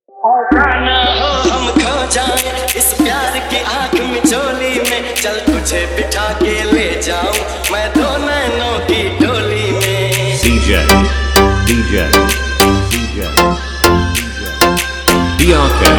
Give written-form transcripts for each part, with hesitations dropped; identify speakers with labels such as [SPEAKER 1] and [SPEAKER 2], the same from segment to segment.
[SPEAKER 1] ऐसा ना हो हम खो जाएं इस प्यार की आँख में चोली में, चल तुझे बिठा के ले जाऊं मैं दो नैनों की डोली में।
[SPEAKER 2] DJ DRK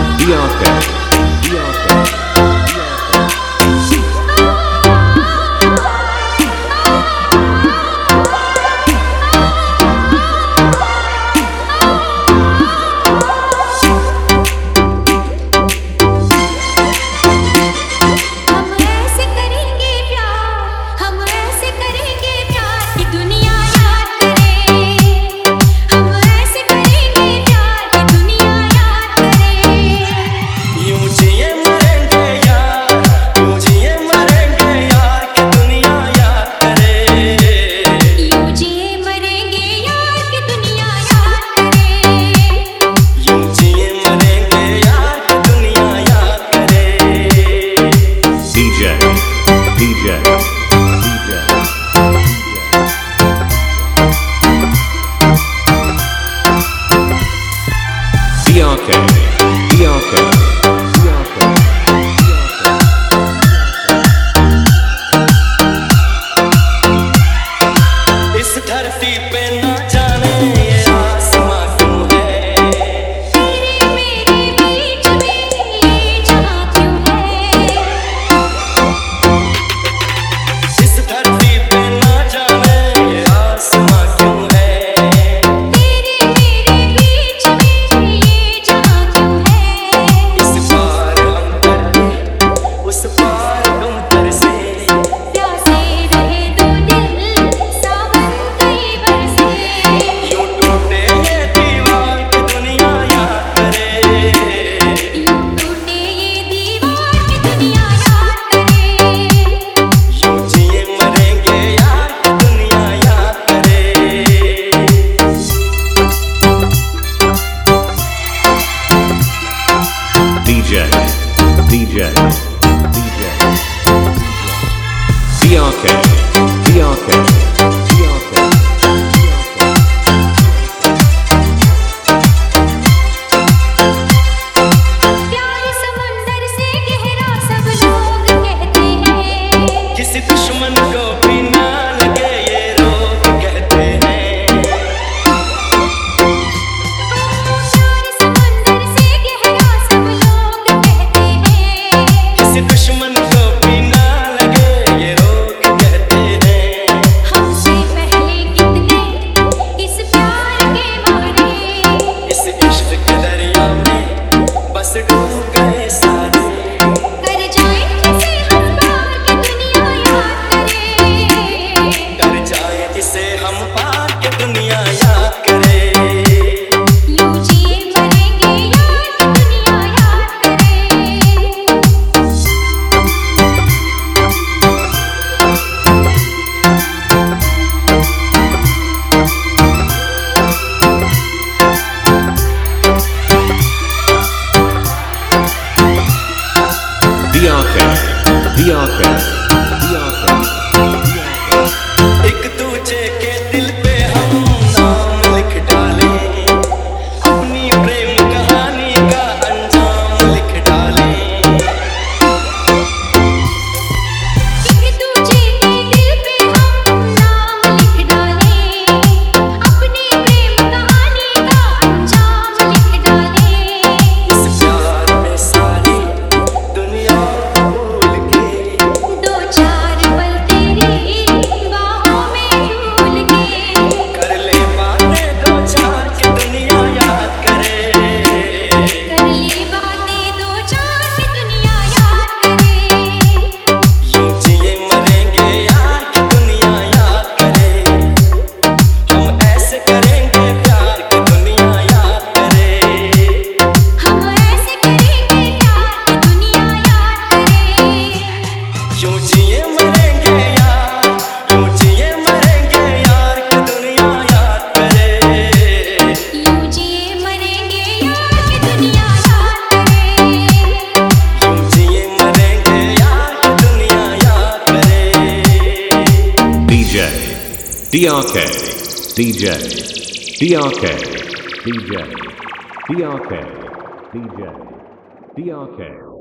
[SPEAKER 1] इस धरती पे ना जाने ये आसमां क्यों है, तेरे मेरे बीच में ये जहां क्यों है। इस धरती पे ना जाने ये आसमां क्यों है, तेरे मेरे बीच में ये जहां क्यों है। इस पार हम तरसे उस पार तुम तरसे, प्यासे रहे दो दिल सावन कई बरसे। यूं टूटे ये दीवार की दुनिया याद करे, यूं टूटे ये दीवार की दुनिया याद करे। यूं जिए मरेंगे यार की दुनिया याद करे।
[SPEAKER 2] DJ DRK
[SPEAKER 1] प्यार समंदर से गहरा सब लोग कहते हैं, किसी दुश्मन को भी ना लगे ये रोग कहते हैं। प्यार समंदर से गहरा सब लोग कहते हैं, किसी दुश्मन को भी ना लगे ये रोग कहते हैं। हमसे पहले कितने इस प्यार के मारे, इस इश्क के दरिया में बस डूब गए सारे। कर जाए जिसे हम पार की दुनिया याद करे, कर जाए जिसे हम पार की दुनिया याद करे। यूं जिए मरेंगे यार की दुनिया याद करे।
[SPEAKER 2] DRK
[SPEAKER 1] एक दूजे के दिल पे हम नाम लिख डालें, अपनी प्रेम कहानी का अंजाम लिख डालें। एक दूजे के दिल पे हम नाम लिख डालें, अपनी प्रेम कहानी का अंजाम लिख डालें। इस प्यार में सारी दुनिया भूल के, दो चार पल तेरी बाहों में झूल के, कर ले बातें दो चार की दुनिया याद करे, कर ले बातें दो चार की दुनिया याद करे। यूं जिए मरेंगे यार की दुनिया याद करे, हम ऐसे करेंगे प्यार की दुनिया याद करे। हम ऐसे करेंगे प्यार की दुनिया याद करे। यूं जिए मरेंगे यार, यूं जिए मरेंगे यार की दुनिया याद करे। यूं जिए मरेंगे यार की दुनिया याद करे। यूं जिए मरेंगे यार की दुनिया याद करे।
[SPEAKER 2] DJ DRK DRK DJ DRK